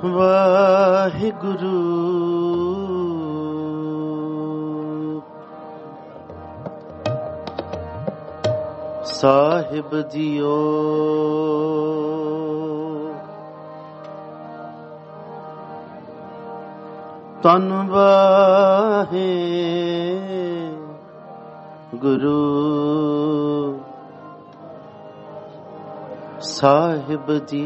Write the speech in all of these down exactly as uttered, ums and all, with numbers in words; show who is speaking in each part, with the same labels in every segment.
Speaker 1: ਵਾਹਿਗੁਰੂ ਸਾਹਿਬ JIO. ਧੰਨ ਵਾਹਿਗੁਰੂ ਸਾਹਿਬ ਜੀ।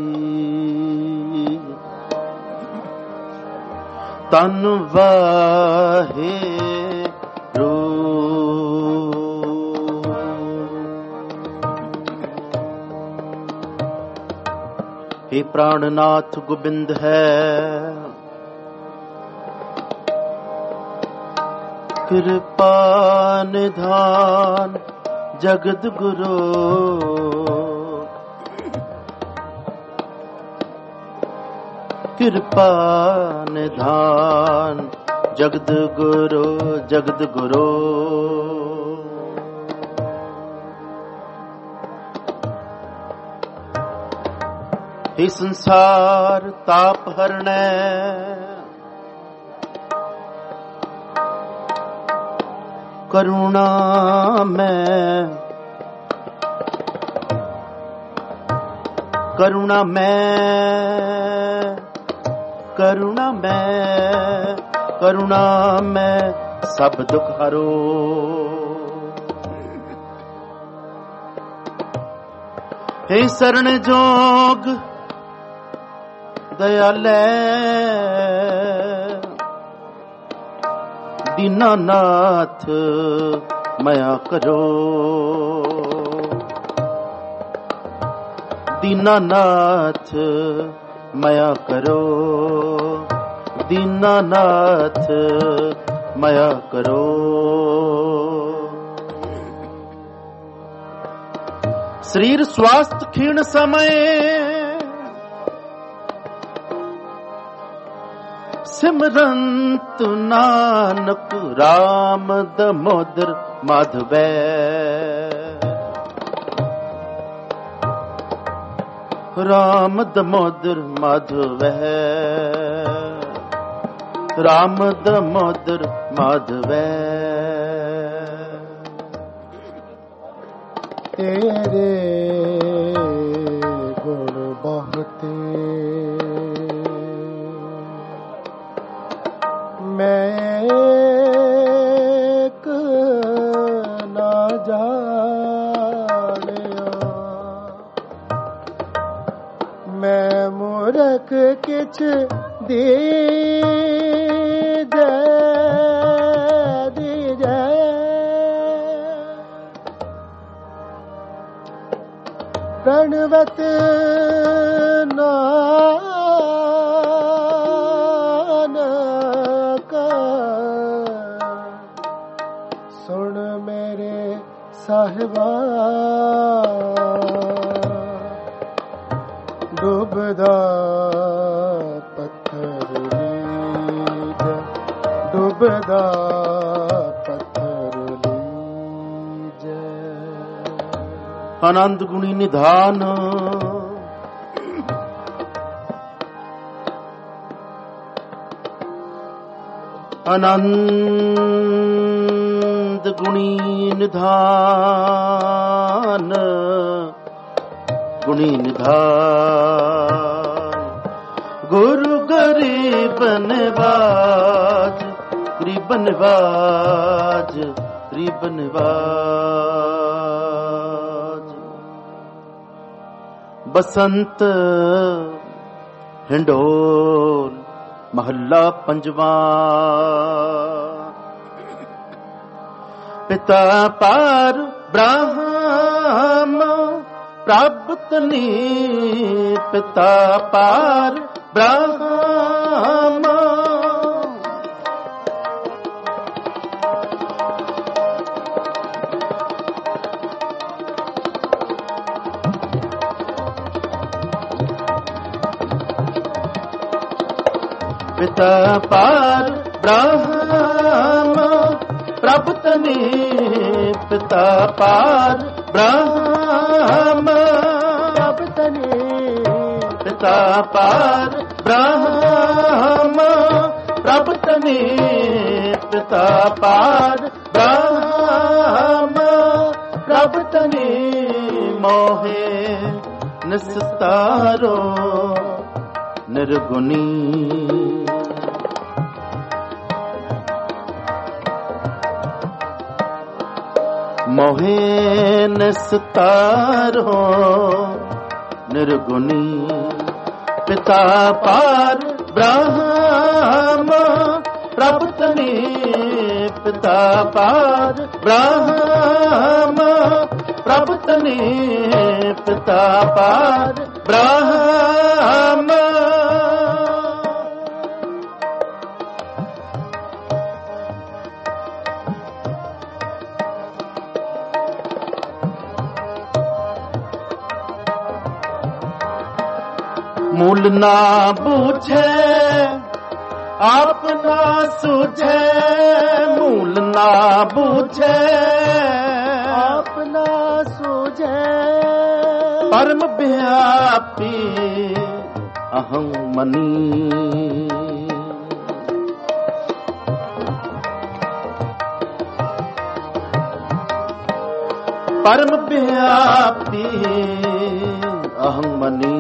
Speaker 1: ਧੰਨ ਵਾਹਿਗੁਰੂ। हे प्राणनाथ गोबिंद है, कृपा निधान जगत गुरु। कृपा निधान जगत गुरु जगत गुरु। हे संसार ताप हरणै, करुणा मैं करुणा मैं करुणा मैं करुणा मैं सब दुख हरो। हे शरण जोग दयालै, दीनानाथ मया करो। दीनानाथ मया करो, दीनानाथ मया करो। शरीर स्वास्थ्य क्षीण समय, सिमरंत नानक राम दमोदर माधवै। राम दमोदर माधवै, राम दमोदर माधवै।
Speaker 2: तेरे गुण बहुते मैं एक ना जानिया। मैं मूर्ख किछ दीजै दीजै। प्रणवत नानक सुन मेरे साहिबा। डूबदा पत्थर लीज, डूबदा पत्थर लीज।
Speaker 1: आनंद गुणी निधान, आनंद गुणी निधान, गुणी निधान। गुरु गरीब नवाज, गरीब नवाज, गरीब नवाज। बसंत हिंडोल महला पंजवा। पिता पार ब्रह्म प्राप्तनी, पिता पार ब्रह्म। पिता पार ब्रह्म प्रभुतनी, पिता पार ब्रह्म प्रभुतनी, पिता पार ब्रह्म पिता पार ब्रह्म प्रभ तनि मोहे निस्तारो निर्गुणी मोहे निस्तारो निर्गुणी पिता पार ब्रह्म प्रभ तनि पिता पार ब्रह्म प्रभ तनि पिता पार ब्रह्म मूल ना बूझे आप ना सूझे मूल ना बूझे
Speaker 2: आप ना सूझे
Speaker 1: परम व्यापी अहं मनी परम व्यापी अहं मनी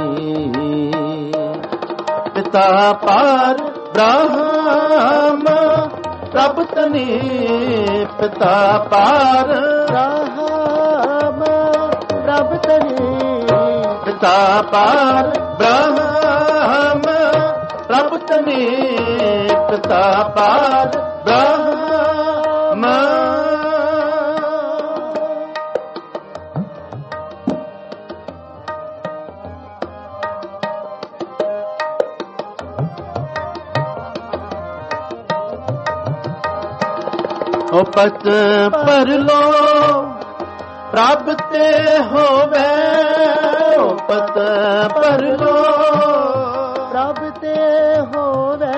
Speaker 1: पिता पार ब्रह्म प्रभ तनि पिता पार
Speaker 2: ब्रह्म प्रभ तनि
Speaker 1: पिता पार ब्रह्म प्रभ तनि पिता पार ब्रह्म ओ पत परलो प्रभ ते होवे ओ पत परलो
Speaker 2: प्रभ ते होवे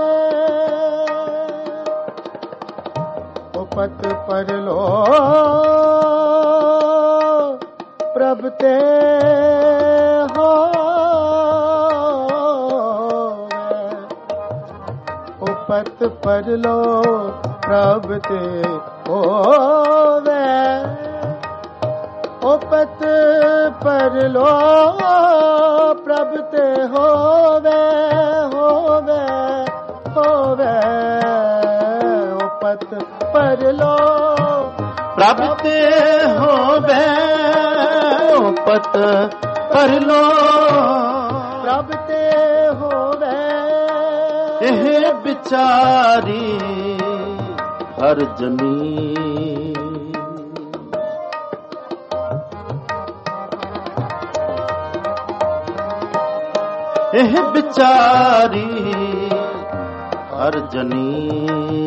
Speaker 2: ओ पत परलो प्रभ ते होवे ओ पत परलो प्रभ ते होवे ओ पत परलो प्रभ ते होवे होवे होवे ओ पत परलो
Speaker 1: प्रभ ते होवे ओ पत परलो
Speaker 2: प्रभ ते होवे
Speaker 1: एह बिचारी हर जनी एह बिचारी हर जनी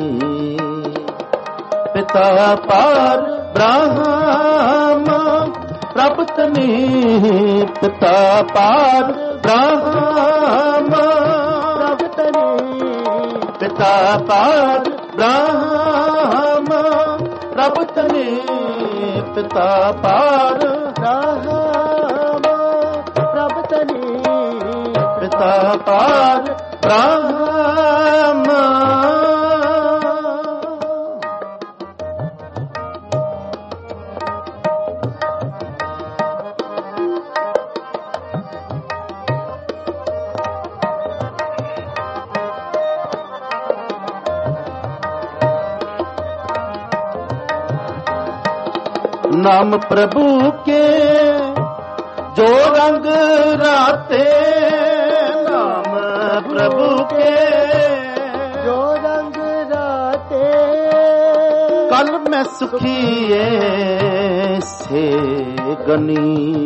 Speaker 1: पिता पार ब्रह्म प्रभ तनि पिता पार ब्रह्म
Speaker 2: प्रभ तनि
Speaker 1: पिता पार ब्रह्म प्रभ तनि पिता पार
Speaker 2: ब्रह्म प्रभ तनि
Speaker 1: पिता पार ब्रह्म नाम प्रभु के जो रंग राते नाम प्रभु के
Speaker 2: जो रंग राते
Speaker 1: कल मैं सुखिए से गनी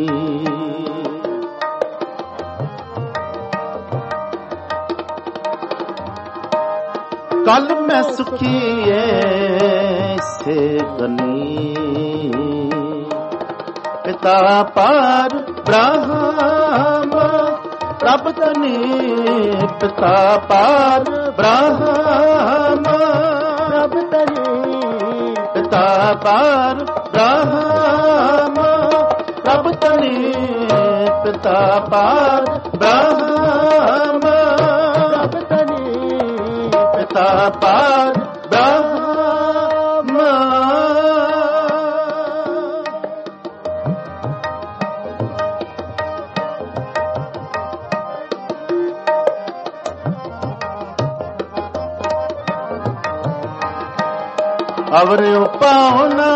Speaker 1: कल मैं सुखिए से गनी पिता पार ब्रह्म प्रभ तनि पिता पार ब्रह्म
Speaker 2: प्रभ तनि
Speaker 1: पिता पार ब्रह्म प्रभ तनि पिता पार ब्रह्म
Speaker 2: प्रभ तनि
Speaker 1: पिता पार ब्रह्म अवर पाहुना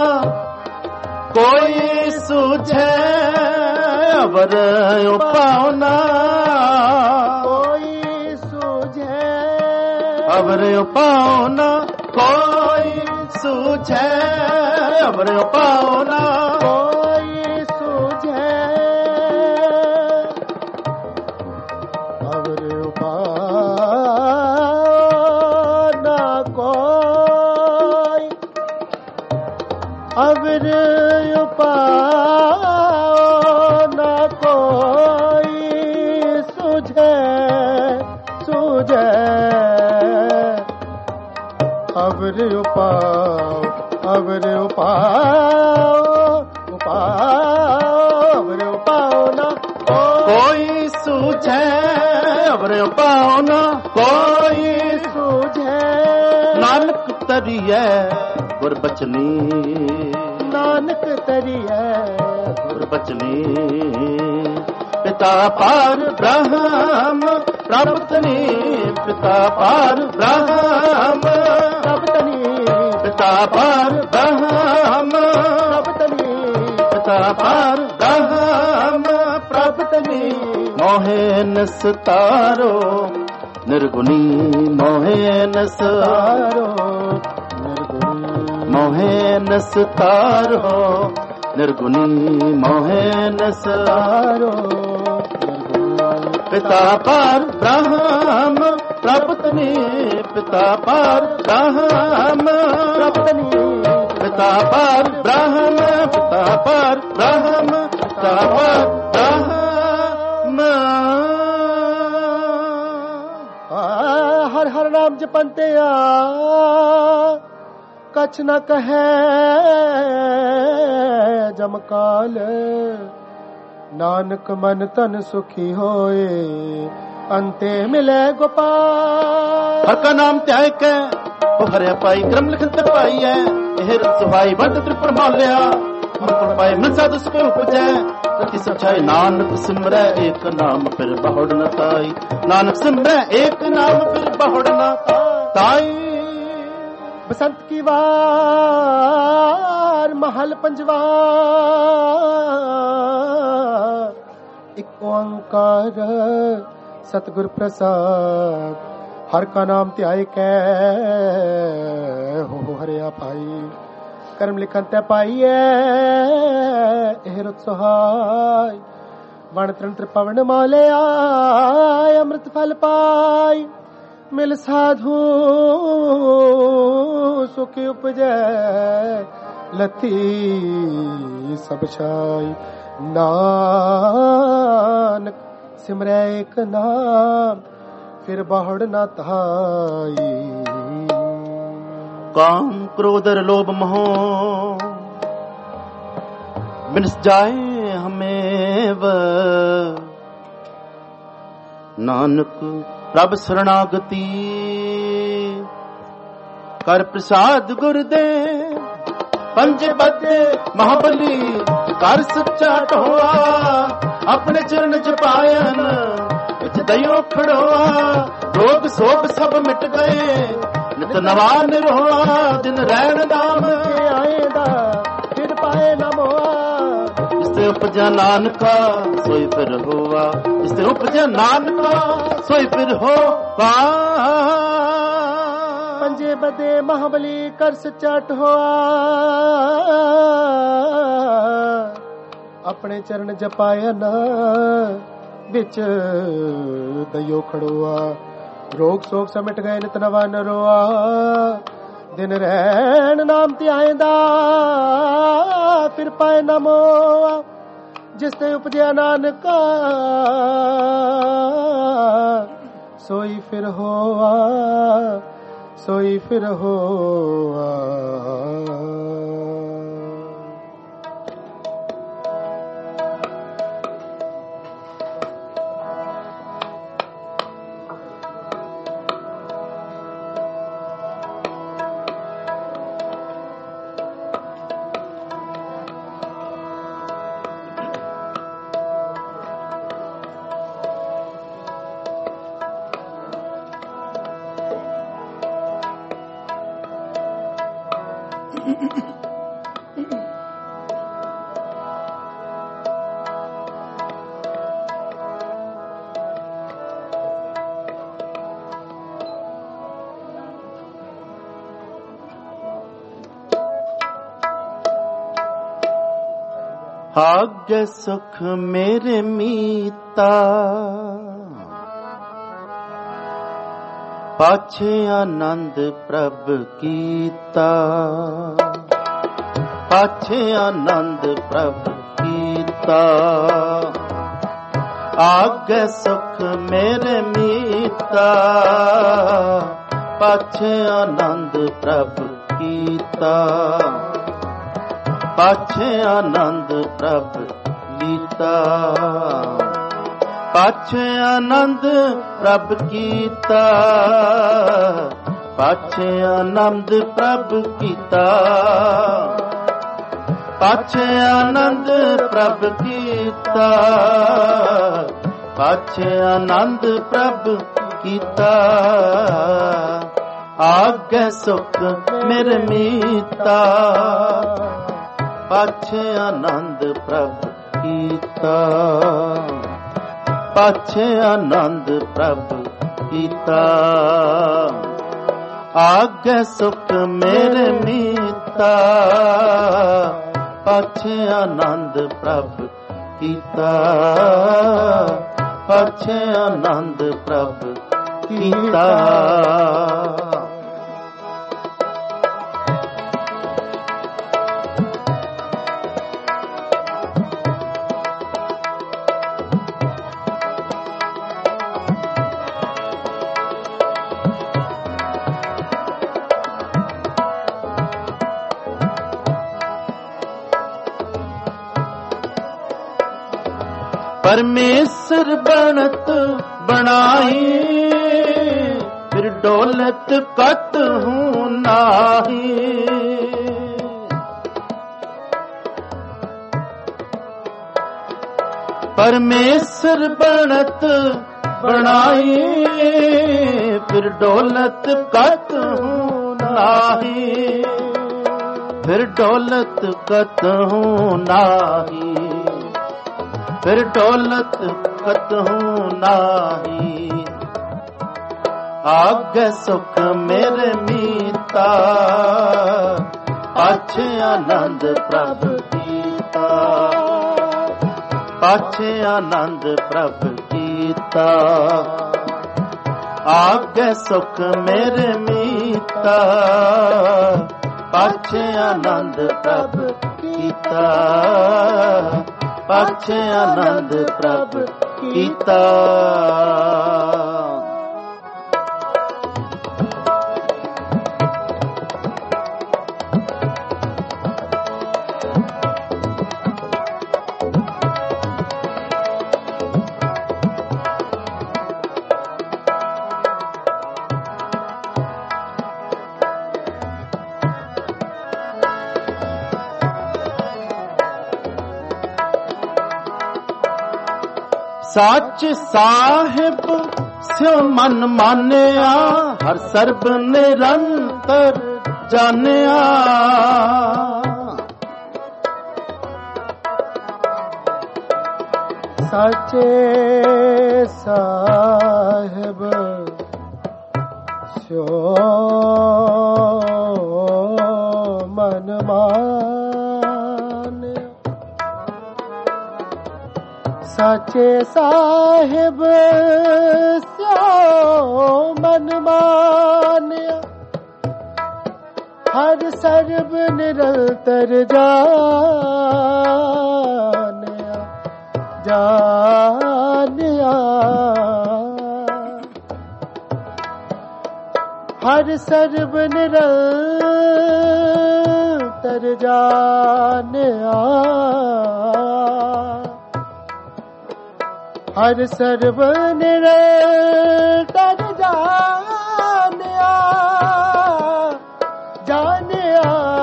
Speaker 1: कोई सूझे, अवर पाहुना
Speaker 2: कोई सूझे,
Speaker 1: अवर पाहुना कोई सूझे, अवर पाहुना
Speaker 2: कोई सूझे, अवर पाना कोई, अवर पाना कोई सूझे, सूझे, अवर उपाओ, अवर उपाओ, उपाओ, अवर उपाओ ना
Speaker 1: कोई सूझे, अवर पाहुना कोई
Speaker 2: सूझे,
Speaker 1: नानक तरिए गुरबचनी,
Speaker 2: नानक तरिए
Speaker 1: गुरबचनी पिता पार ब्रह्म प्रभुतनी, पिता पार ब्रह्म
Speaker 2: प्रभुतनी,
Speaker 1: पिता पार ब्रह्म
Speaker 2: प्रभुतनी,
Speaker 1: पिता पार ब्रह्म प्रभुतनी मोहे नसतारो निर्गुणी, मोहे नसतारो मोहे नसतारो निर्गुणी, मोहे नसतारो पिता पार ब्रह्म प्रभुतनी, पिता पार ब्रह्म
Speaker 2: प्रभुतनी,
Speaker 1: पिता पार ब्रह्म, पिता पार ब्रह्म, पिता पार ब्रह्म।
Speaker 2: हर हर नाम जपंते आ कछ न कहे जमकाल, नानक मन तन सुखी होए अंते मिले गोपाल।
Speaker 1: हर का नाम त्याग के वो हरे पाई क्रम लिखत पाई है, यह सुहाई बंद त्रिपुर माल्या मुकुट पाए मन साधु सुख उपजै, रति सचाई नानक सिमरै एक नाम फिर बहुड़ न ताई, नानक सिमरै एक नाम फिर बहुड़ न ताई।
Speaker 2: बसंत की वार महल पंजवार, एक ओंकार सतगुर प्रसाद, हर का नाम त्याय कै हो हरिया पाई, कर्म लिखन तै पाइए एह रुत सुहाय, वण तृण त्रिपवन माले आय, अमृत फल पाई मिल साधु सुख उपजै, लती सब छाई, नानक सिमरै एक नाम फिर बहुड़ न ताई।
Speaker 1: काम क्रोध लोभ मोह बिनस जाए हमें, नानक प्रभ शरणागति कर प्रसाद गुरदे, पंज बदे महाबली कर सच्चा ढोआ, अपने चरण जपायन विच दयो खड़ोआ, रोग सोग सब मिट गए नित नवा निरोआ, दिन रैन नाम
Speaker 2: के आएदा फिर पाए न मोआ,
Speaker 1: जिससे उपजा नानका सोई फिर होआ, जिससे उपजा नानका सोई फिर होआ।
Speaker 2: पंजे बदे महाबली कर सच्चा ढोआ, अपने चरण जपायन विच दयो खड़ोआ, रोग सोग समिट गए नित नवा नरोआ, दिन रैन नाम ध्याएंदा फिर पाए न मोआ, जिस ते उपजया नानका सोई फिर होआ, सोई फिर होआ।
Speaker 1: ਆਗੇ ਸੁਖ ਮੇਰੇ ਮੀਤਾ, ਪਾਛੇ ਆਨੰਦ ਪ੍ਰਭ ਕੀਤਾ, ਪਾਛੇ ਆਨੰਦ ਪ੍ਰਭ ਕੀਤਾ। ਆਗੇ ਸੁਖ ਮੇਰੇ ਮੀਤਾ, ਪਾਛੇ ਆਨੰਦ ਪ੍ਰਭ ਕੀਤਾ, ਪਾਛੇ ਆਨੰਦ ਪ੍ਰਭ ਲੀਤਾ, ਪਾਛੇ ਆਨੰਦ ਪ੍ਰਭ ਕੀਤਾ, ਪਾਛੇ ਆਨੰਦ ਪ੍ਰਭ ਕੀਤਾ, ਪਾਛੇ ਆਨੰਦ ਪ੍ਰਭ ਕੀਤਾ, ਪਾਛੇ ਆਨੰਦ ਪ੍ਰਭ ਕੀਤਾ। ਆਗੇ ਸੁਖ ਮੇਰੇ ਮੀਤਾ, ਪਾਛੇ ਆਨੰਦ ਪ੍ਰਭ ਕੀਤਾ, ਪਾਛੇ ਆਨੰਦ ਪ੍ਰਭ ਕੀਤਾ। ਆਗੇ ਸੁਖ ਮੇਰੇ ਮੀਤਾ, ਪਾਛੇ ਆਨੰਦ ਪ੍ਰਭ ਕੀਤਾ, ਪਾਛੇ ਆਨੰਦ ਪ੍ਰਭ ਕੀਤਾ। परमेश्वर बनत बनाई, फिर डोलत कत हूँ नाही। परमेश्वर बनत बनाई, फिर डोलत कत हूँ नाही, फिर डोलत कत हूँ नाही, फिर डोलत कतहूँ नाही। आगे सुख मेरे मीता, पाछे आनंद प्रभ कीता, पाछे आनंद प्रभ कीता। आगे सुख मेरे मीता, पाछे आनंद प्रभ कीता, पाछे आनंद प्रभ कीता। सच साहिब स्यो मन मानिया, हर सर्ब निरंतर जानिया।
Speaker 2: सचे साहिब स्यो मन मानिया, सचे साहिब स्यो मन मानिया। हर सर्ब निरंतर जानिया, जानिया। हर सर्ब निरंतर जानिया, हर सर्व निरंतर जानिया, जानिया।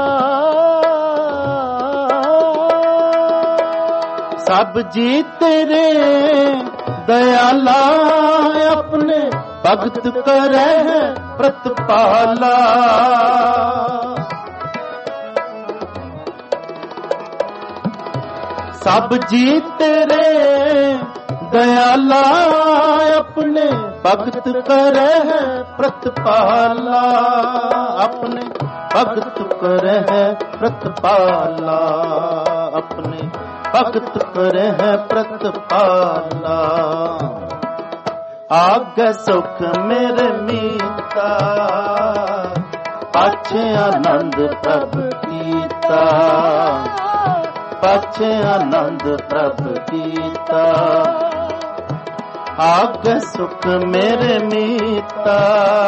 Speaker 1: सब जी तेरे दयाला, अपने भगत करे प्रतिपाला। सब जी तेरे दयाला, अपने भगत करे है प्रतिपाला, अपने भगत करे है प्रतिपाला, अपने भगत करे है प्रतिपाला। आगे सुख मेरे मीता, पाछे आनंद प्रभु कीता, पाछे आनंद प्रभु कीता। आगे सुख मेरे मीता,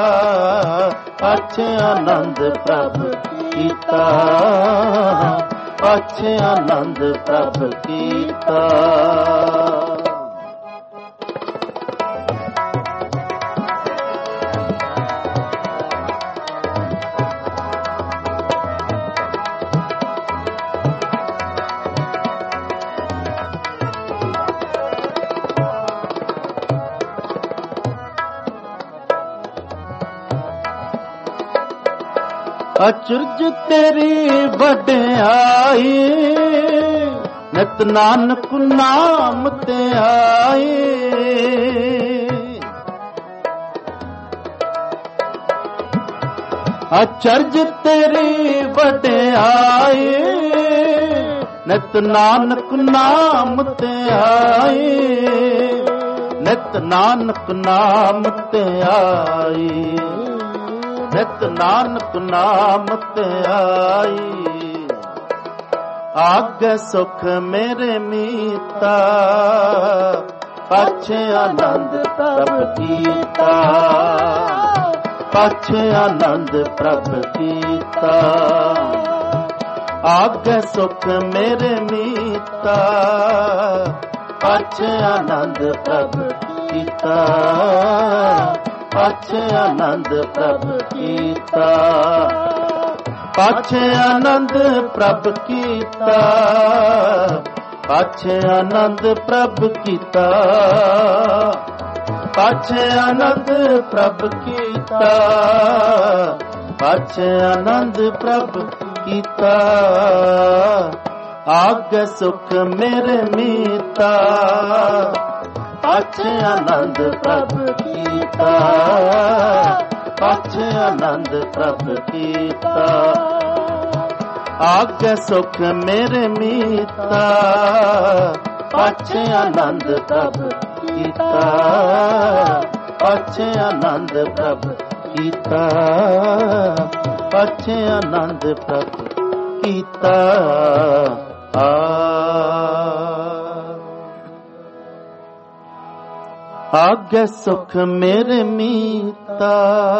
Speaker 1: पाछे आनंद प्रभु कीता, पाछे आनंद प्रभु कीता। अचरज तेरी वड्याई, नित नानक नाम ते आई। अचरज तेरी वड्याई, नित नानक नाम ते आई, नित नानक नाम ते आई, नित नानक नाम ते आई। आगे सुख मेरे मीता, पाछे आनंद प्रभु कीता, पाछे आनंद प्रभु कीता। आगे सुख मेरे मीता, पाछे आनंद प्रभु कीता, पाछे आनंद प्रभु कीता, पाछे आनंद प्रभु कीता, पाछे आनंद प्रभु कीता, पाछे आनंद प्रभु कीता, पाछे आनंद प्रभु कीता। आगे सुख मेरे मीता, पाछे आनंद प्रभु कीता, पाछे आनंद प्रभु कीता। आगे सुख मेरे मीता, पाछे आनंद प्रभु कीता, पाछे आनंद प्रभु कीता, पाछे आनंद प्रभु कीता। आ आगे सुख मेरे मीता,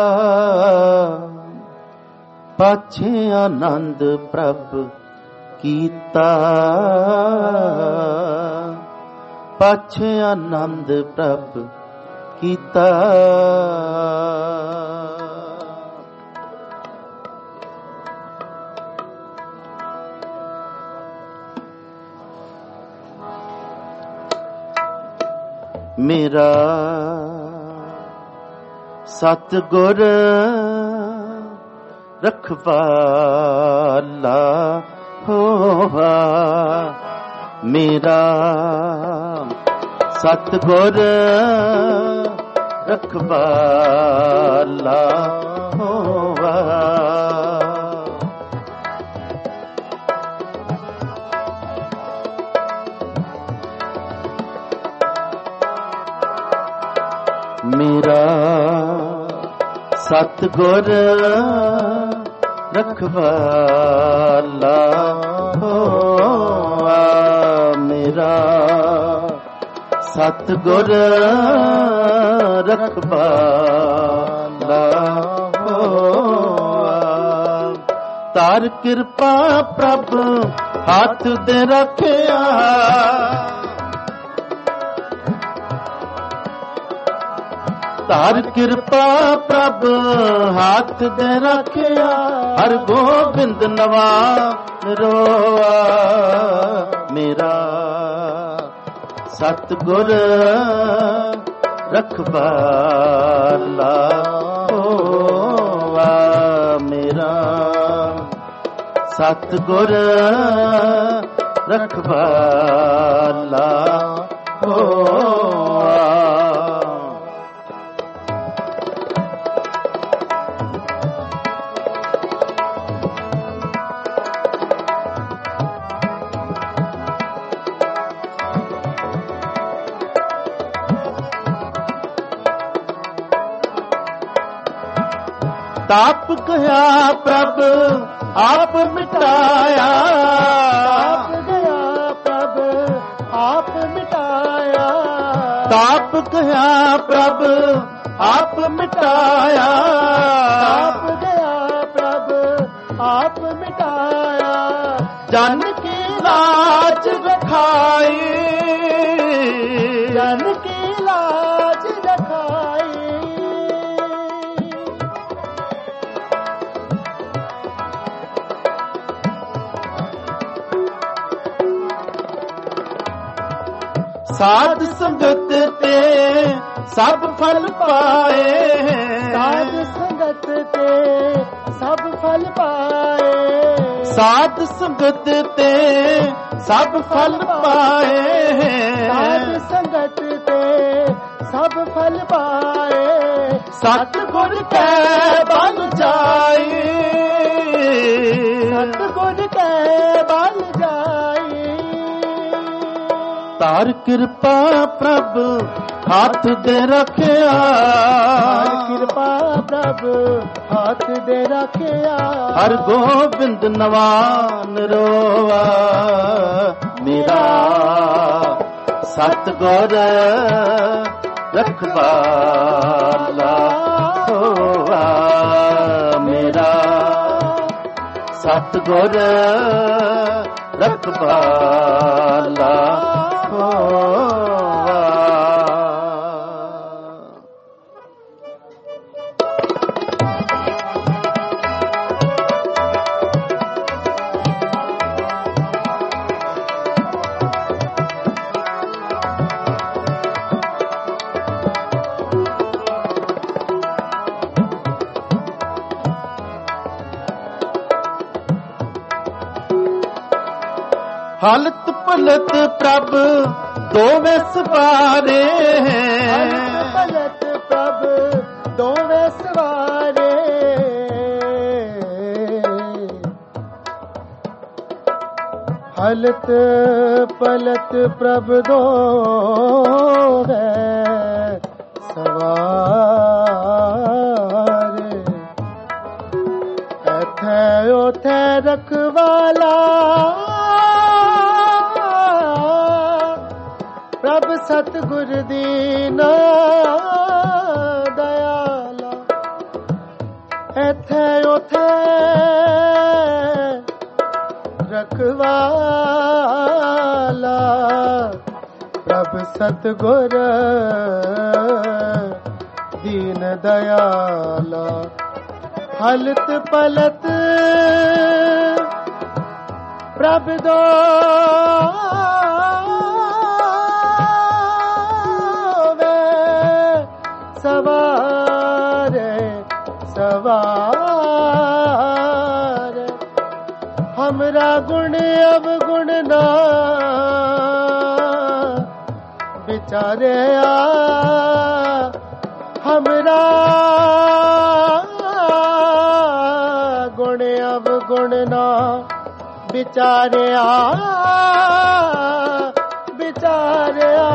Speaker 1: पाछे आनंद प्रभु कीता, पाछे आनंद प्रभु कीता। मेरा सतगुर रखवाला होवा, मेरा सतगुर रखवाला होवा। मेरा सतगुर रखवाला होआ, मेरा सतगुर रखवाला होआ। तार कृपा प्रभ हाथ दे रखिया, तार कृपा प्रभ हाथ दे रखिया। हर गोबिंद नवा रोआ, मेरा सतगुर रखवाला होआ, मेरा सतगुर ਰਖਵਾਲਾ ਹੋਆ। ਤਾਪ ਗਿਆ ਪ੍ਰਭ ਆਪ ਮਿਟਾਇਆ,
Speaker 2: ਤਾਪ ਗਿਆ ਪ੍ਰਭ ਆਪ ਮਿਟਾਇਆ,
Speaker 1: ਤਾਪ ਗਿਆ ਪ੍ਰਭ ਆਪ ਮਿਟਾਇਆ,
Speaker 2: ਤਾਪ ਗਿਆ ਪ੍ਰਭ ਆਪ ਮਿਟਾਇਆ।
Speaker 1: ਜਨ ਕੀ ਲਾਜ ਰਖਾਈ,
Speaker 2: ਜਨ ਕੀ ਲਾਜ ਰਖਾਈ।
Speaker 1: ਸਾਧ ਸੰਗਤ ਤੇ ਸਭ ਫਲ ਪਾਏ,
Speaker 2: ਸਾਧ ਸੰਗਤ ਤੇ ਸਭ ਫਲ ਪਾਏ,
Speaker 1: ਸਾਧ ਸੰਗਤ ਤੇ ਸਭ ਫਲ ਪਾਏ,
Speaker 2: ਸਾਧ ਸੰਗਤ ਤੇ ਸਭ ਫਲ ਪਾਏ।
Speaker 1: ਸਤਿਗੁਰ ਕੈ ਬਲ ਜਾਈ,
Speaker 2: ਸਤਿਗੁਰ ਕੈ ਬਲ ਜਾਈ।
Speaker 1: ਤਾਰ ਕਿਰਪਾ ਪ੍ਰਭ ਹੱਥ ਦੇ ਰੱਖਿਆ,
Speaker 2: ਤਾਰ ਕਿਰਪਾ ਪ੍ਰਭ ਹੱਥ ਦੇ ਰੱਖਿਆ।
Speaker 1: ਹਰ ਗੋਬਿੰਦ ਨਵਾਨ ਰੋਵਾ, ਮੇਰਾ ਸਤਿਗੁਰ ਰਖਵਾਲਾ ਹੋਆ, ਮੇਰਾ ਸਤਿਗੁਰ ਰਖਵਾਲਾ ਹੋਆ। ਹਲਤ ਪਲਤ ਪ੍ਰਭ ਦੋਵੇਂ ਸਵਾਰੇ,
Speaker 2: ਹਲਤ ਪਲਤ ਪ੍ਰਭ ਦੋਵੇਂ ਸਵਾਰੇ। ਹਲਤ ਪਲਤ ਪ੍ਰਭ ਦੋਵੇਂ ਸਵਾਰੇ। ਐਥੇ ਉਥੇ ਰਖਵਾਲਾ ਪ੍ਰਭ ਸਤਿਗੁਰ ਦੀਨਾ ਦਇਆਲਾ। ਇੱਥੇ ਉਥੇ ਰਖਵਾਲਾ ਪ੍ਰਭ ਸਤਿਗੁਰ ਦੀਨ ਦਇਆਲਾ। ਹਲਤ ਪਲਤ ਪ੍ਰਭ ਦੋ सवारे सवार। हमरा गुण अवगुण ना बिचारे आ, हमरा गुण अवगुण ना बिचारे आ, बिचारे आ।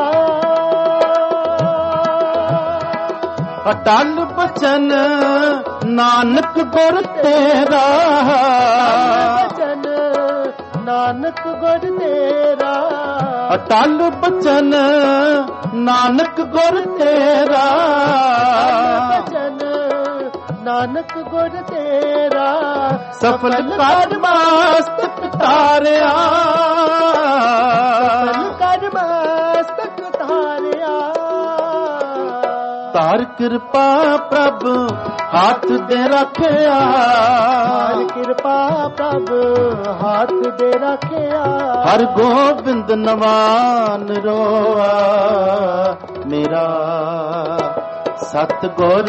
Speaker 1: ਅਟਲ ਬਚਨ ਨਾਨਕ ਗੁਰ ਤੇਰਾ,
Speaker 2: ਬਚਨ ਨਾਨਕ ਗੁਰ ਤੇਰਾ।
Speaker 1: ਅਟਲ ਬਚਨ ਨਾਨਕ ਗੁਰ ਤੇਰਾ,
Speaker 2: ਬਚਨ ਨਾਨਕ ਗੁਰ ਤੇਰਾ।
Speaker 1: ਸਫਲ ਕਰ ਮਸਤਕ ਤਾਰਿਆ,
Speaker 2: ਸਫਲ ਕਰ ਮਸਤਕ ਤਾਰਿਆ।
Speaker 1: ਤਾਰ ਕਿਰਪਾ ਪ੍ਰਭ ਹੱਥ ਦੇ ਰੱਖਿਆ,
Speaker 2: ਤਾਰ ਕਿਰਪਾ ਪ੍ਰਭ ਹੱਥ ਦੇ ਰੱਖਿਆ।
Speaker 1: ਹਰ ਗੋਬਿੰਦ ਨਵਾਨ ਰੋਆ, ਮੇਰਾ ਸਤਿਗੁਰ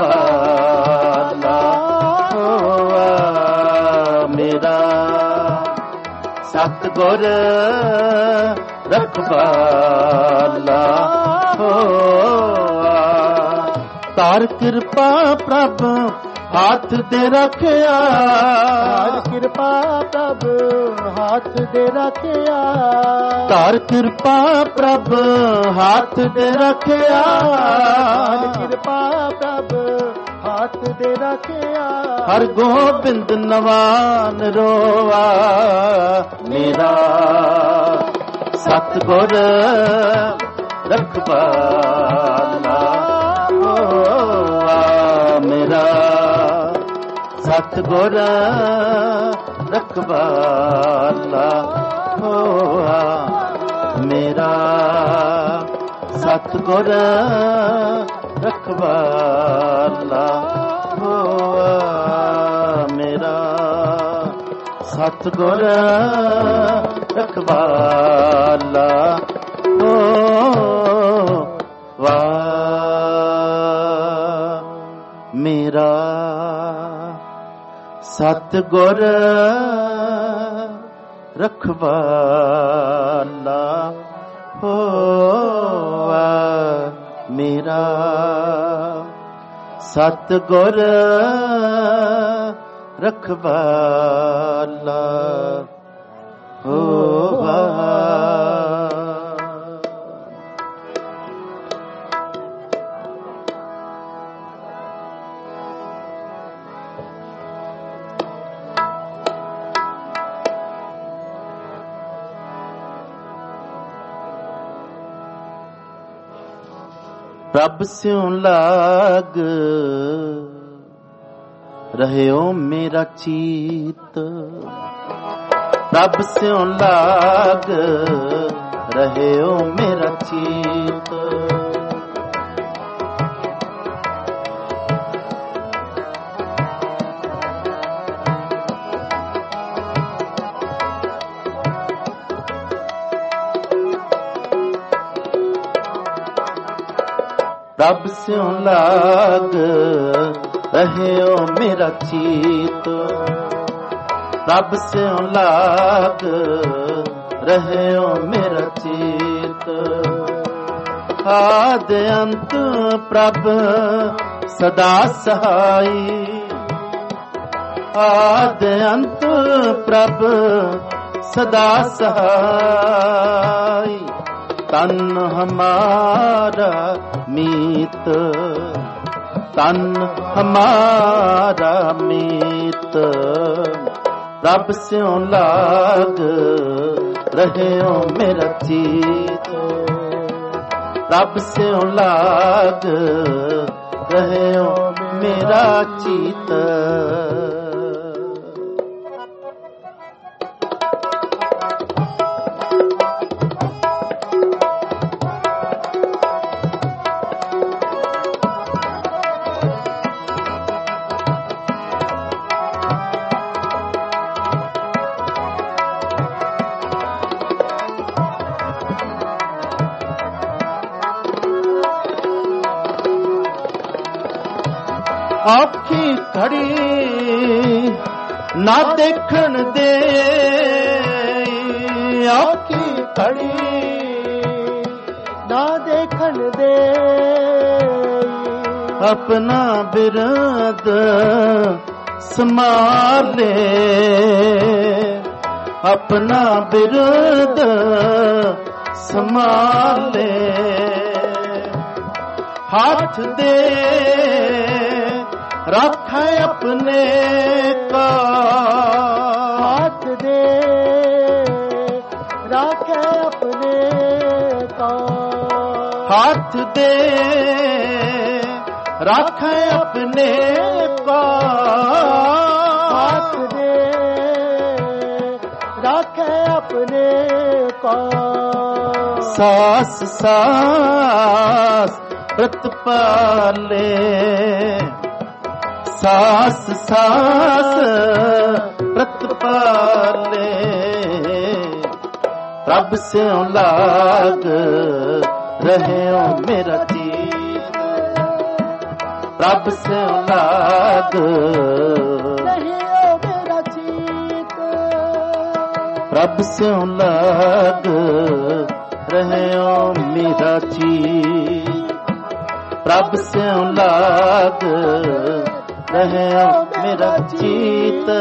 Speaker 1: ਰਖਵਾਲਾ ਹੋਆ, ਮੇਰਾ ਸਤਿਗੁਰ ਰਖਵਾਲਾ ਹੋਆ। ਤਾਰ ਕਿਰਪਾ ਪ੍ਰਭ ਹੱਥ ਦੇ ਰੱਖਿਆ,
Speaker 2: ਤਾਰ ਕਿਰਪਾ ਪ੍ਰਭ ਹੱਥ ਦੇ ਰੱਖਿਆ,
Speaker 1: ਤਾਰ ਕਿਰਪਾ ਪ੍ਰਭ ਹੱਥ ਦੇ ਰੱਖਿਆ,
Speaker 2: ਤਾਰ ਕਿਰਪਾ ਪ੍ਰਭ ਹੱਥ ਦੇ ਰੱਖਿਆ।
Speaker 1: ਹਰ ਗੋਬਿੰਦ ਨਵਾਨ ਰੋਵਾ ਮੇਰਾ ਸਤਿਗੁਰ ਰਖਵਾਲਾ ਹੋਆ ਮੇਰਾ ਸਤਿਗੁਰ ਰਖਵਾਲਾ ਹੋਆ ਮੇਰਾ ਸਤਿਗੁਰ ਰਖਵਾਲਾ ਹੋਆ ਮੇਰਾ ਸਤਿਗੁਰ ਰਖਵਾਲਾ ਹੋਆ ਮੇਰਾ ਸਤਿਗੁਰ ਰਖਵਾਲਾ ਹੋਆ ਮੇਰਾ ਸਤਿਗੁਰ ਰਖਵਾਲਾ ਹੋਵਾ। ਪ੍ਰਭ ਸਿਉ ਲਾਗ ਰਹਿਓ ਮੇਰਾ ਚੀਤ, ਪ੍ਰਭ ਸਿਉ ਲਾਗ ਰਹਿਓ ਮੇਰਾ ਚੀਤ। ਪ੍ਰਭ ਸਿਉ ਲਾਗ ਰਹਿਓ ਮੇਰਾ ਚੀਤ, ਪ੍ਰਭ ਸਿਉ ਲਾਗ ਰਹਿਓ ਮੇਰਾ ਚੀਤ। ਆਦ ਅੰਤ ਪ੍ਰਭ ਸਦਾ ਸਹਾਈ, ਆਦ ਅੰਤ ਪ੍ਰਭ ਸਦਾ ਸਹਾਈ। ਤਨ ਹਮਾਰਾ ਮੀਤ, ਤਨ ਹਮਾਰਾ ਮੀਤ। ਪ੍ਰਭ ਸਿਉ ਲਾਗ ਰਹਿਓ ਮੇਰਾ ਚੀਤ, ਪ੍ਰਭ ਸਿਉ ਲਾਗ ਰਹਿਓ ਮੇਰਾ ਚੀਤ। ਔਖੀ ਘੜੀ ਨਾ ਦੇਖਣ ਦੇ, ਔਖੀ ਘੜੀ
Speaker 2: ਨਾ ਦੇਖਣ ਦੇ।
Speaker 1: ਆਪਣਾ ਬਿਰਦ ਸੰਭਾਲੇ, ਆਪਣਾ ਬਿਰਦ ਸੰਭਾਲੇ। ਹੱਥ ਦੇ ਰੱਖੇ ਆਪਣੇ ਕਾ,
Speaker 2: ਹੱਥ ਦੇ ਰੱਖੇ ਆਪਣੇ ਕਾ।
Speaker 1: ਹੱਥ ਦੇ ਰੱਖੇ ਆਪਣੇ ਕਾ,
Speaker 2: ਹੱਥ ਦੇ ਰੱਖੇ ਆਪਣੇ ਕਾ।
Speaker 1: ਸਾਸ ਸਾਸ ਪ੍ਰਤਪਾਲੇ, ਸਾਸ ਸਾਸ ਪ੍ਰਤਪਾਲੇ। ਪ੍ਰਭ ਸਿਉ ਲਾਗ ਰਹਿਓ ਮੇਰਾ ਚੀਤ, ਪ੍ਰਭ ਸਿਉ ਲਾਗ
Speaker 2: ਰਹਿਓ ਮੇਰਾ ਚੀਤ।
Speaker 1: प्रभ स्यों लाग रहे हो मेरा चीत, प्रभ स्यों लाग रहे हो मेरा चीत।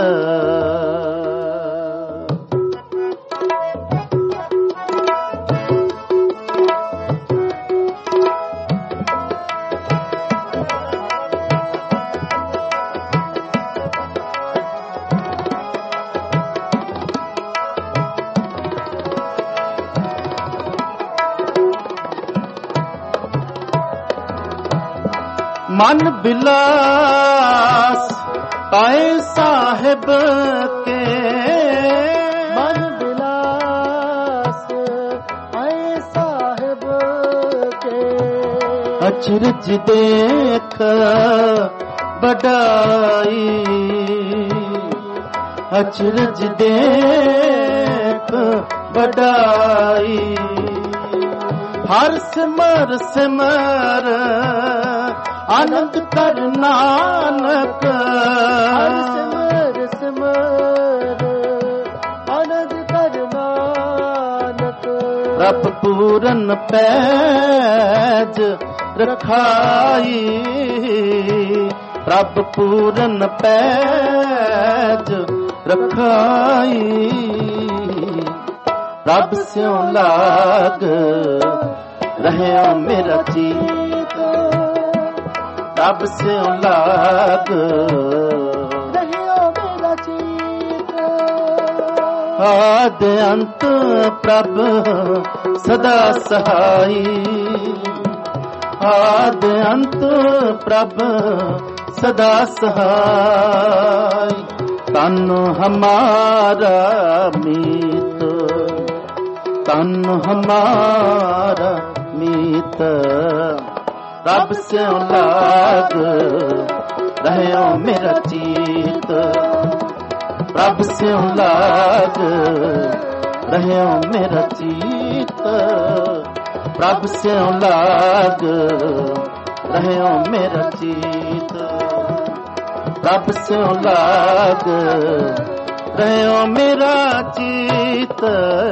Speaker 1: मन बिलास पाए साहिब के,
Speaker 2: मन बिलास पाए साहिब के,
Speaker 1: अचरज देख बड़ाई, अचरज देख बड़ाई, हर सिमर सिमर आनंद कर नानक,
Speaker 2: हर सिमर सिमर आनंद कर नानक।
Speaker 1: प्रभ पूरन पैज रखाई, प्रभ पूरन पैज रखाई, प्रभ स्यों लाग रहे हो मेरा चीत, प्रभ स्यों लाग
Speaker 2: रहे हो मेरा चीत।
Speaker 1: आदि अंत प्रभ सदा सहाई, आदि अंत प्रभ सदा सहाय। तन हमारा मीत, तन हमारा मीत, रब से लाग रहे हो मेरा चीत, रब से लाग रहे हो मेरा चीत, रब से लाग रहे हो मेरा चीत, रब से लाग रहे हो मेरा चीत।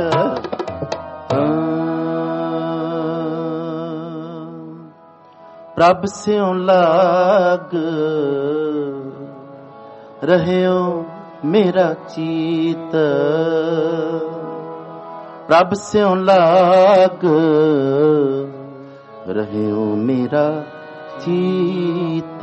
Speaker 1: प्रभ से लाग रहे हो मेरा चीत, प्रभ से लाग रहे हो मेरा चीत।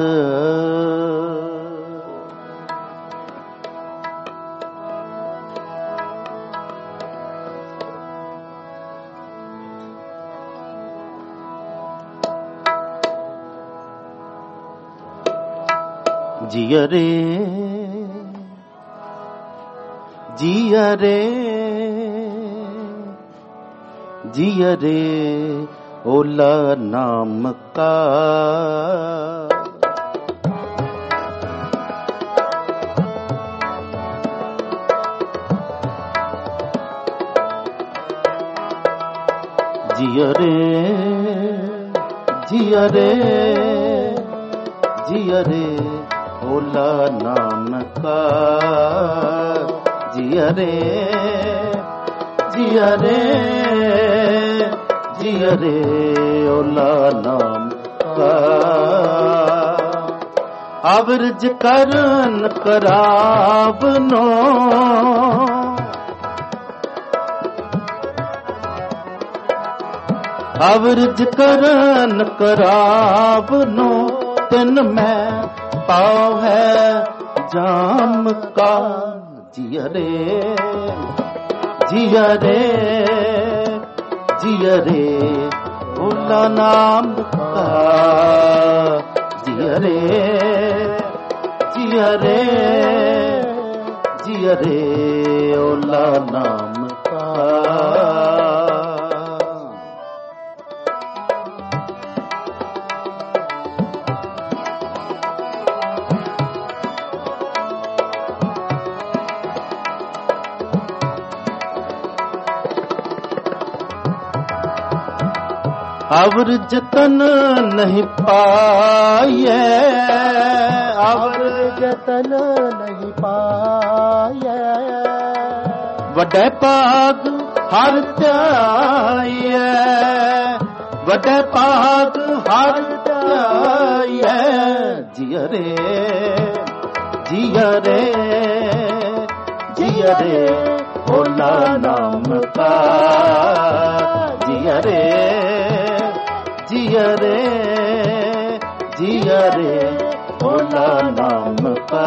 Speaker 1: जिया रे जिया रे जिया रे ओला नाम का, जिया रे जिया रे जिया रे ओला नाम का, जिया रे जिया रे जिया रे ओला नाम का। अवरज करन करावनो, अवरज करन करावनो, तिन मैं पाव है जाम का, जिया रे जिया रे जिया रे ओला नाम का, जिया रे जिया रे जिया रे ओला नाम का। अवर जतन नहीं पाए, अवर
Speaker 2: जतन नहीं पाए,
Speaker 1: ਵੱਡੇ ਭਾਗ ਹਰ ਧਿਆਈਐ, ਵੱਡੇ ਭਾਗ ਹਰ ਧਿਆਈਐ। ਜੀਅ ਰੇ ਜੀਅ ਰੇ ਜੀਅ ਰੇ ਭੋਲਾ ਨਾਮ ਕਾ, ਜੀਅ ਰੇ ਜੀਅ ਰੇ ਜੀਅ ਰੇ ਭੋਲਾ ਨਾਮ ਕਾ।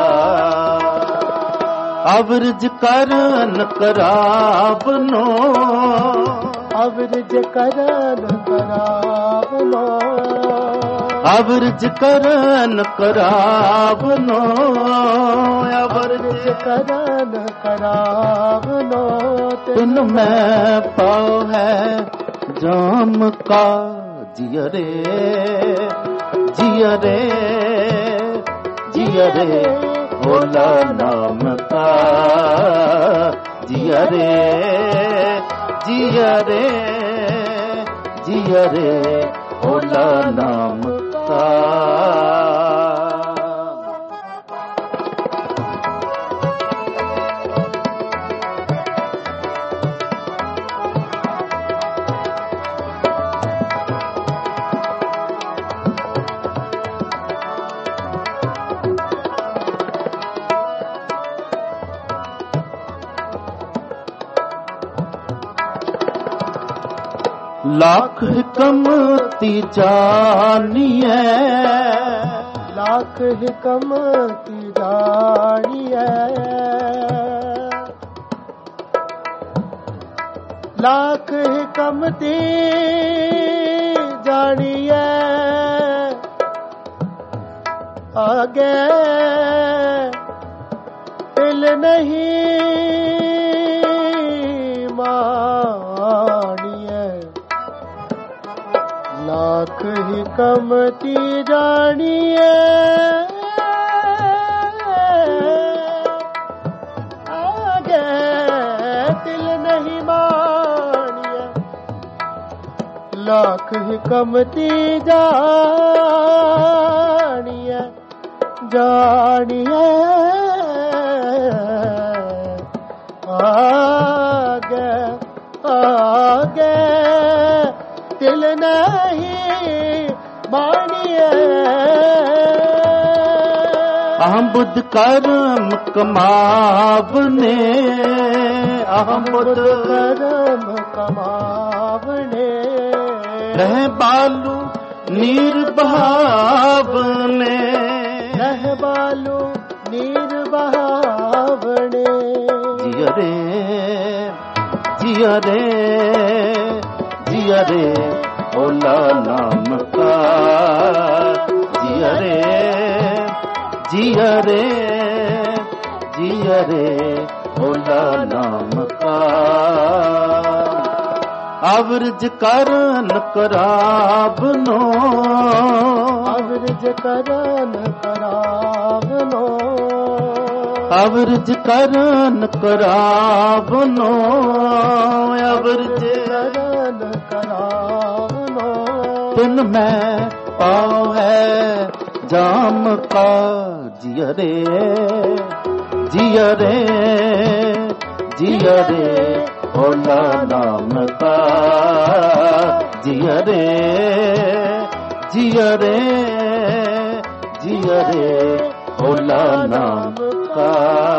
Speaker 1: ਅਵਰਜ ਕਰਨ ਕਰਾਵਨੋ,
Speaker 2: ਅਵਰਜ ਕਰਨ ਕਰਾਵਨੋ,
Speaker 1: ਅਵਰਜ ਕਰਨ ਕਰਾਵਨੋ,
Speaker 2: ਅਵਰਜ ਕਰਨ ਕਰਾਵਨੋ।
Speaker 1: ਤਿਨ ਮੈਂ ਪਾਉ ਹੈ ਜਾਮ ਕਾ, ਜੀਅ ਰੇ ਜੀਅ ਰੇ ਜੀਅ ਰੇ ਭੋਲਾ ਨਾਮ ਕਾ, ਜੀਅ ਰੇ ਜੀਅ ਰੇ ਜੀਅ ਰੇ ਭੋਲਾ ਨਾਮ ਕਾ। ਲੱਖ ਹਿਕਮਤੀ ਜਾਣੀਐ,
Speaker 2: ਲੱਖ ਹਿਕਮਤੀ ਜਾਣੀਐ, ਲੱਖ ਹਿਕਮਤੀ ਜਾਣੀਐ। ਆਗੇ ਦਿਲ ਨਹੀਂ ਮਾਣੀਐ, ਲੱਖ ਹਿਕਮਤੀ ਜਾਣੀਐ। ਆਗੇ ਦਿਲ ਨਹੀਂ ਮਾਣੀਐ, ਲੱਖ ਹਿਕਮਤੀ ਜਾਣੀਐ ਜਾਣੀਐ। ਆਗੇ ਆਗੇ ਦਿਲ ਨਹੀਂ ਮਾਣੀਐ।
Speaker 1: ਅਹੰ ਬੁੱਧ ਕਰਮ ਕਮਾਵਨੇ, ਅਹੰ ਬੁੱਧ
Speaker 2: ਕਰਮ ਕਮਾਵਨੇ।
Speaker 1: ਰਹਿ ਬਾਲੂ ਨੀਰ ਬਹਾਵਨੇ,
Speaker 2: ਰਹਿ ਬਾਲੂ ਨੀਰ ਬਹਾਵਨੇ।
Speaker 1: ਜੀਅ ਰੇ ਜੀਅ ਰੇ ਜੀਅ ਰੇ ਭੋਲਾ ਨਾਮ ਕਾ, ਜੀਅ ਰੇ ਜੀਅ ਰੇ ਜੀਅ ਰੇ ਭੋਲਾ ਨਾਮ ਕਾ। ਅਵਰਜ ਕਰਨ ਕਰਾਵਨੋ,
Speaker 2: ਅਵਰਜ ਕਰਨ ਕਰਾਵਨੋ,
Speaker 1: ਅਵਰਜ ਕਰਨ ਕਰਾਵਨੋ, ਅਵਰਜ
Speaker 2: ਕਰਨ ਕਰਾਵਨੋ।
Speaker 1: ਤਿਨ ਮੈਂ ਪਾਉ ਹੈ ਜਾਮ ਕਾ, ਜੀਅ ਰੇ ਜੀਅ ਰੇ ਜੀਅ ਰੇ ਭੋਲਾ ਨਾਮ ਕਾ, ਜੀਅ ਰੇ ਜੀਅ ਰੇ ਜੀਅ ਰੇ ਭੋਲਾ ਨਾਮ ਕਾ।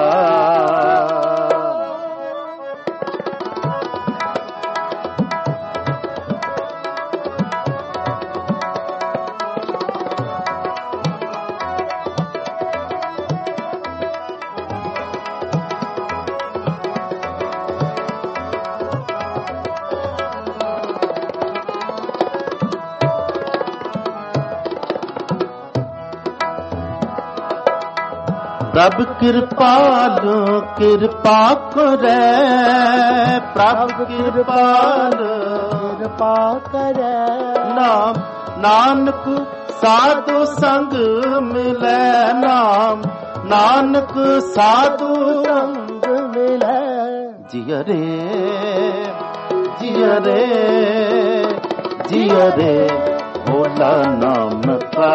Speaker 1: ਪ੍ਰਭ ਕਿਰਪਾਲ ਕਿਰਪਾ ਕਰੈ, ਪ੍ਰਭ ਕਿਰਪਾਲ
Speaker 2: ਕਿਰਪਾ ਕਰੈ।
Speaker 1: ਨਾਮ ਨਾਨਕ ਸਾਧੂ ਸੰਗ ਮਿਲੈ, ਨਾਮ ਨਾਨਕ ਸਾਧੂ
Speaker 2: ਸੰਗ ਮਿਲੈ।
Speaker 1: ਜੀਅ ਰੇ ਜੀਅ ਰੇ ਜੀਅ ਰੇ ਭੋਲਾ ਨਾਮ ਕਾ,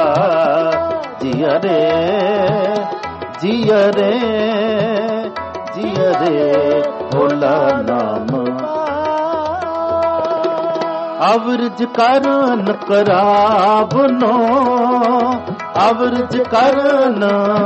Speaker 1: ਜੀਅ ਰੇ ਜੀਅ ਰੇ जिय रे भोला नाम अवरज करन करावनो अवरज करन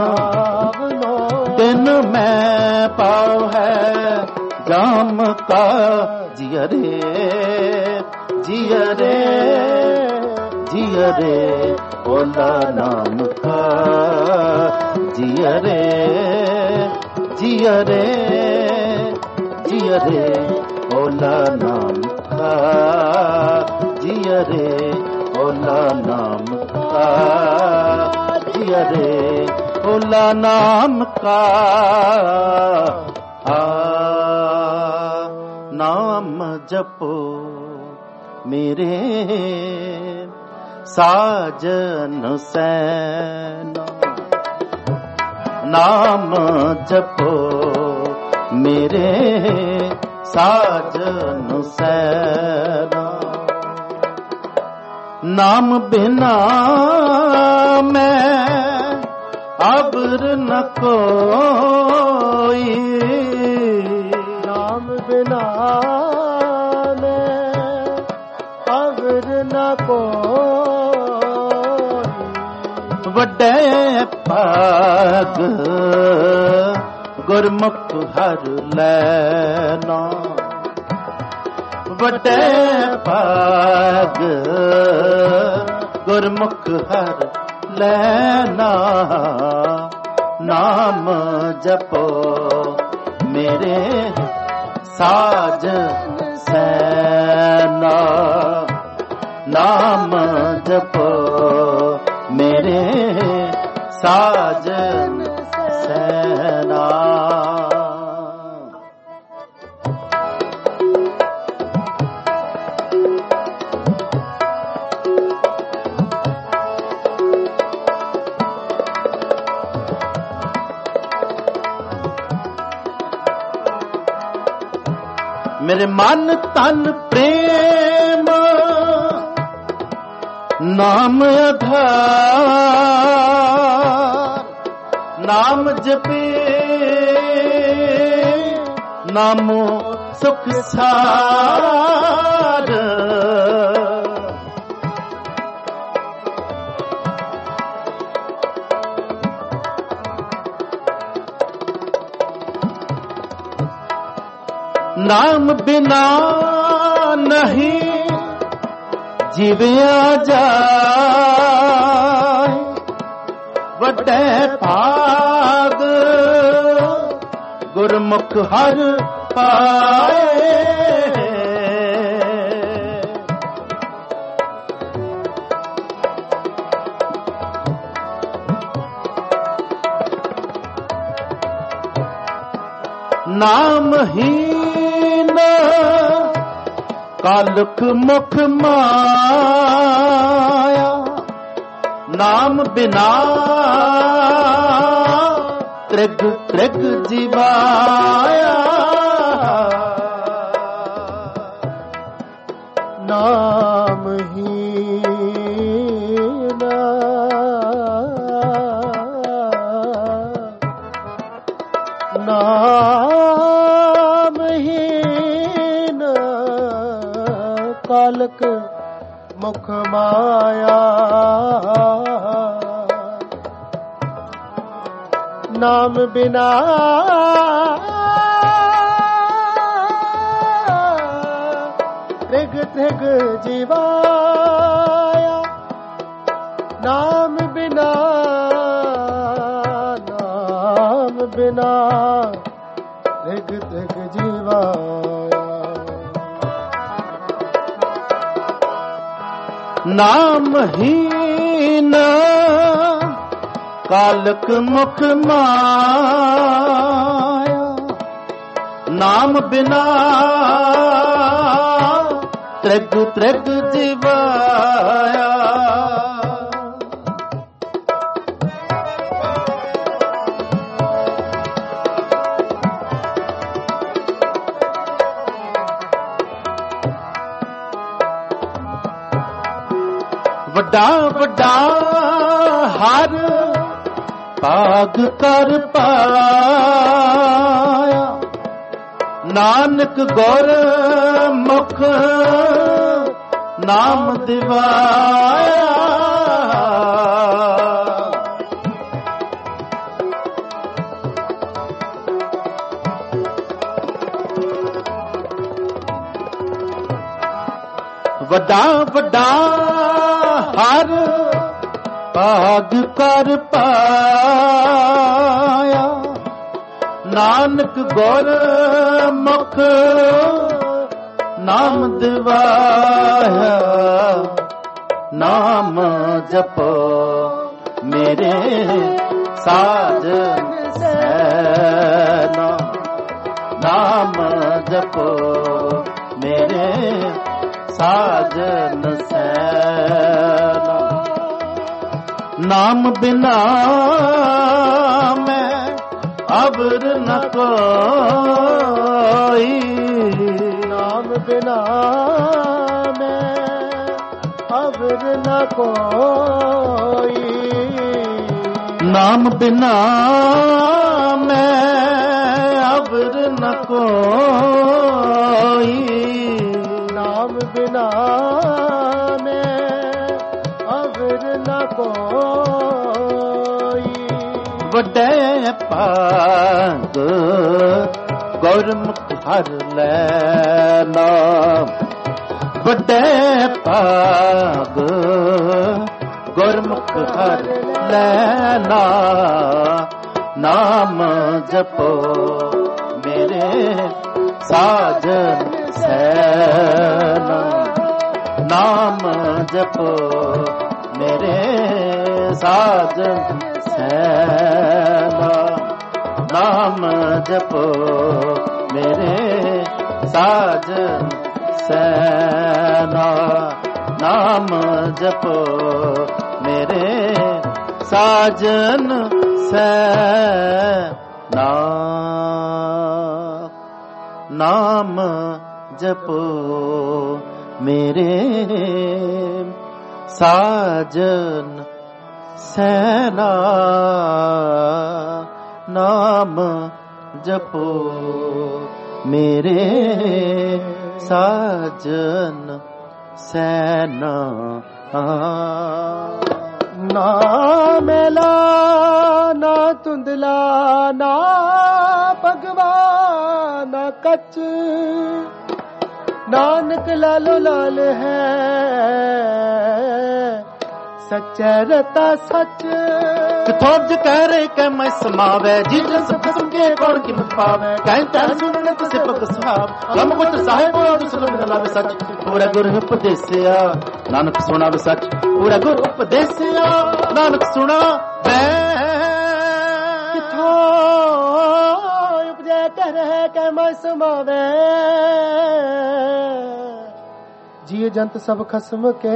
Speaker 1: दिन मैं पाओ है जाम का जिय रे जिय रे जिय रे भोला नाम का जिय रे जिय रे जिय रे भोला नाम का जिय रे भोला नाम का जिय रे भोला नाम का आ नाम जपो मेरे साजन सैना नाम जपो मेरे साजन सैना नाम बिना मैं अबर न कोई
Speaker 2: नाम बिना मैं अबर न कोई
Speaker 1: वड्डे पाग गुरमुख हर लैना वड्डे पाग गुरमुख हर लैना नाम जपो मेरे साज सैना नाम जपो मेरे साजन सैना मेरे मन तन प्रेम नाम आधार नाम जपे नामो सुख सार नाम बिना नहीं जीविया जाए वड्डे भाग गुरमुख हर पाए नाम ही कालक मुख माया नाम बिना त्रिग त्रिग जीवाया
Speaker 2: नाम ही ना नाम ही ना कालक मुख माया नाम बिना त्रिग त्रिग जीवाया नाम बिना नाम बिना त्रिग त्रिग जीवाया
Speaker 1: नाम ही न कालक मुख माया नाम बिना त्रिग त्रिग जीवाया वड्डा वड्डा हर भाग कर पाया ਨਾਨਕ ਗੁਰ ਮੁਖ ਨਾਮ ਦਿਵਾਇਆ। ਵੱਡਾ ਵੱਡਾ ਹਰ ਭਾਗ ਕਰ ਪਾਇਆ। ਨਾਨਕ ਗੁਰ ਮੁਖ ਨਾਮ ਦਿਵਾਇਆ। ਨਾਮ ਜਪੋ ਮੇਰੇ ਸਾਜਨ ਸੈਨਾ। ਨਾਮ ਜਪੋ ਮੇਰੇ ਸਾਜਨ ਸੈਨਾ। ਨਾਮ ਬਿਨਾ ਮੈਂ ਅਬਰ ਨ ਕੋਈ।
Speaker 2: ਨਾਮ ਬਿਨਾ ਮੈਂ ਅਬਰ ਨ ਕੋਈ।
Speaker 1: ਨਾਮ ਬਿਨਾ ਮੈਂ ਅਬਰ ਨ ਕੋਈ।
Speaker 2: ਨਾਮ ਬਿਨਾ ਮੈਂ ਅਬਰ ਨ ਕੋਈ।
Speaker 1: ਵੱਡੇ ਭਾਗ ਗੁਰਮੁਖ ਹਰ ਲੈਣਾ। ਵੱਡੇ ਭਾਗ ਗੁਰਮੁਖ ਹਰ ਲੈਣਾ। ਨਾਮ ਜਪੋ ਮੇਰੇ ਸਾਜਨ ਸੈਨਾ। ਨਾਮ ਜਪੋ ਮੇਰੇ ਸਾਜਨ ਸੈਨਾ। ਨਾਮ ਜਪੋ ਮੇਰੇ ਸਾਜਨ ਸੈਨਾ। ਨਾਮ ਜਪੋ ਮੇਰੇ ਸਾਜਨ ਸੈਨਾ। ਨਾਮ ਜਪੋ ਮੇਰੇ ਸਾਜਨ ਸੈਨਾ। ਨਾਮ ਜਪੋ ਮੇਰੇ ਸਾਜਨ ਸੈਨਾ।
Speaker 2: ਨਾ ਮੇਲਾ ਨਾ ਧੁੰਦਲਾ ਨਾ ਭਗਵਾਨ ਕੱਚ। ਨਾਨਕ ਲਾਲੋ ਲਾਲ ਹੈ ਸੱਚੇ ਰਤਾ ਸੱਚ।
Speaker 1: ਕਿਥੋਂ ਜ ਕਹਿ ਰਹੇ ਕਿ ਮੈਂ ਸਮਾਵੇ ਜੀ ਜਨ ਸਭ ਕਿਸਮ ਕੇ ਕੌਣ ਕੀਮਤ ਪਾਵੇ। ਕਹਿ ਤੈਨ ਸੁਣਨੇ ਤੇ ਸਿਪਕ ਸੁਹਾਵ ਲੰਮ ਗੁਰ ਸਾਹਿਬ ਦੁਸਲਮ ਲਾਵੇ ਸੱਚ। ਪੂਰਾ ਗੁਰ ਉਪਦੇਸਿਆ ਨਾਨਕ ਸੁਣਾਵੇ ਸੱਚ। ਪੂਰਾ ਗੁਰ ਉਪਦੇਸਿਆ ਨਾਨਕ ਸੁਣਾ ਮੈਂ।
Speaker 2: ਕਿਥੋਂ ਉਪਜੈ ਕਹਿ ਰਹੇ ਕਿ ਮੈਂ ਸਮਾਵੇ। ਜੀ ਜੰਤ ਸਭ ਖਸਮ ਕੇ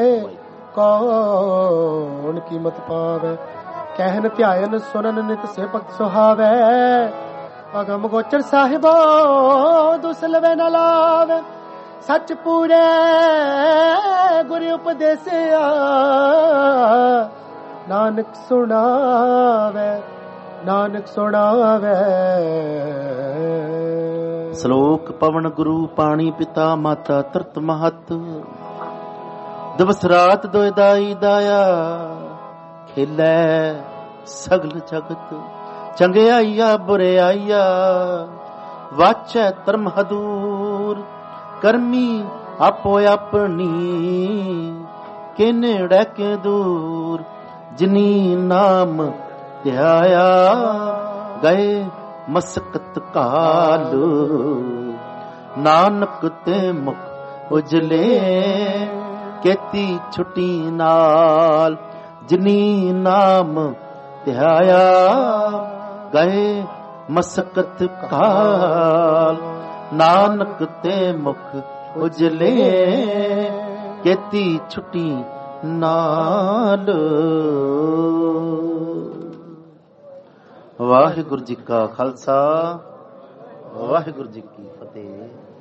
Speaker 2: ਕੌਣ ਕੀਮਤ ਪਾਵੇ। ਕਹਿਨ ਧਿਆਇਨ ਸੁਨਨ ਨਿਤ ਸੇ ਭਗਤ ਸੁਹਾਵੇ। ਅਗਮ ਗੋਚਰ ਸਾਹਿਬੋ ਦੁਸਲਵੇ ਨ ਲਾਵੇ। ਸੱਚ ਪੂਰੇ ਗੁਰ ਉਪਦੇਸਿਆ ਨਾਨਕ ਸੁਣਾਵੇ। ਨਾਨਕ ਸੁਣਾਵੇ।
Speaker 1: ਸ਼ਲੋਕ ਪਵਨ ਗੁਰੂ ਪਾਣੀ ਪਿਤਾ ਮਾਤਾ ਧਰਤ ਮਹਤ। ਦਿਵਸ ਰਾਤ ਦੋਇ ਦਾਈ ਦਾਇਆ ਖੇਲੇ ਸਗਲ ਜਗਤ। ਚੰਗਿਆਈਆ ਬੁਰਿਆਈਆ ਵਾਚੈ ਧਰਮ ਹਦੂਰ। ਕਰਮੀ ਆਪੋ ਆਪਣੀ ਕਿ ਨੇੜੇ ਕੇ ਦੂਰ। ਜਿਨੀ ਨਾਮ ਧਿਆਇਆ ਗਏ ਮਸਕਤ ਕਾਲ। ਨਾਨਕ ਤੇ ਮੁਖ ਉਜਲੇ ਕੀਤੀ ਛੁੱਟੀ ਨਾਲ। ਜਿਨੀ ਨਾਮ ਧਿਆਇਆ ਗਏ ਮਸਕਤ ਕਾਲ। ਨਾਨਕ ਤੇ ਮੁਖ ਉਜਲੇ ਕੀਤੀ ਛੁੱਟੀ ਨਾਲ। ਵਾਹਿਗੁਰੂ ਜੀ ਕਾ ਖਾਲਸਾ ਵਾਹਿਗੁਰੂ ਜੀ ਕੀ ਫਤਿਹ।